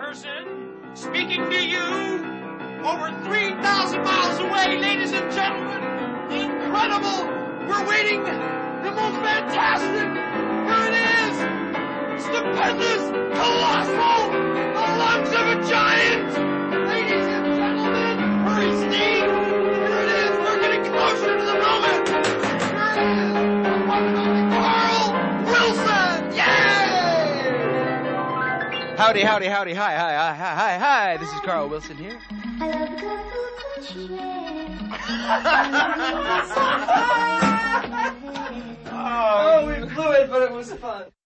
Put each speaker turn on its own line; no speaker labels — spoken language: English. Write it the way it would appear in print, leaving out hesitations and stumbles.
person speaking to you over 3,000 miles away, ladies and gentlemen. Incredible. We're waiting. The most fantastic. Here it is. Stupendous. Colossal. The lungs of a giant. Ladies and gentlemen, hurry, Steve. Here it is. We're getting closer to the moment. Here it is. The one and only Carl Wilson. Yay!
Howdy, howdy, howdy, hi. This is Carl Wilson here.
I love the
Oh, we blew it, but it was fun.